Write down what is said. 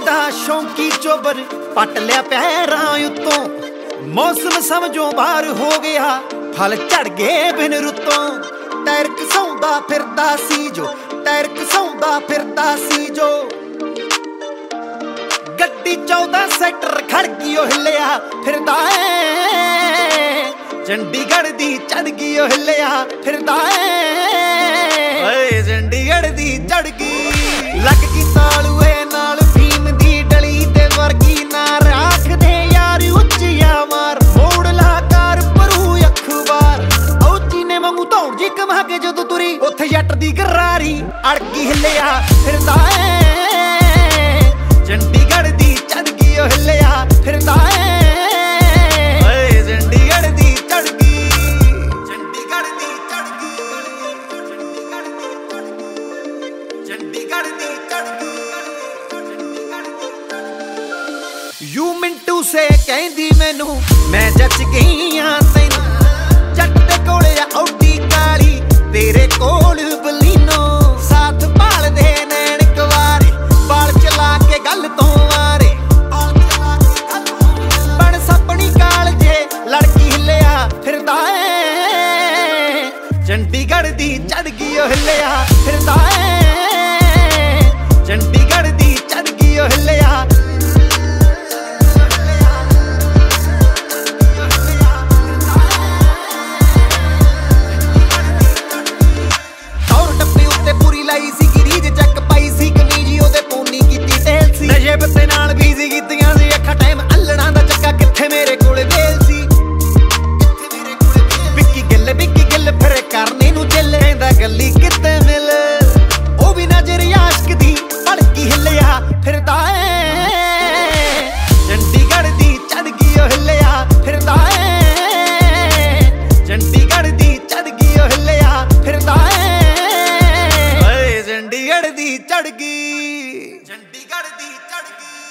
दा शौकी चोबर पट लिया पैरां उत्तों मौसम समझो बाहर हो गया फल झड़ गए बिन रुतों टायर घसौंदा फिरदा सी जो टायर घसौंदा फिरदा सी जो गड्डी 14 सैक्टर खड़गी ओ हिलिया फिरदा चंडीगढ़ दी चढ़गी ओ हिलिया फिरदा ओए चंडीगढ़ दी चढ़गी लग गई तालूए नाल भीम दी डली ते वर्गी ना राख दे यार उच्चिया मार मोड़ ला कार परू अखबार औची ने वांगू धौड़ जी कमा के जदों तुरी उत्थे जट दी गरारी अड़की हिलिया फिरदा चंडीगढ़ दी चढ़गी ओ हिलिया फिरदा ओए चंडीगढ़ दी चढ़गी चंडीगढ़ दी चढ़गी चंडीगढ़ दी चढ़गी यू मिंटू से कहंदी मैनू मैं जच गई हां तैनू जट दे कोले आ औडी काली तेरे कोल बलीनो साथ भाल दे नैन कवारे बाल चला के गल तो वारे बन सपनी काल जे लड़की हिलिया फिरदा चंडीगढ़ दी चढ़गी ओ हिलिया फिरदा चंडीगढ़ दी चढ़गी ओ हिलिया लाई सी गिरीज चक पाई सी कमीजी ओदे पोनी कीती टेल सी नशे पत्ते नाल बीजी कीतियां सी अखा टाइम अल्लड़ा दा चक्का किथे मेरे कोल वेल सी बिक्की गिल फिर करने नू चिल कहंदा गली किते मिल ओ भी नजर आशिक दी भड़की हिलिया फिरदा चंडीगढ़ दी चढ़गी ओ हिलिया फिरदा चंडीगढ़ दी चढ़गी ओ हिलिया फिरदा चंडीगढ़ दी चढ़गी चंडीगढ़ दी चढ़गी।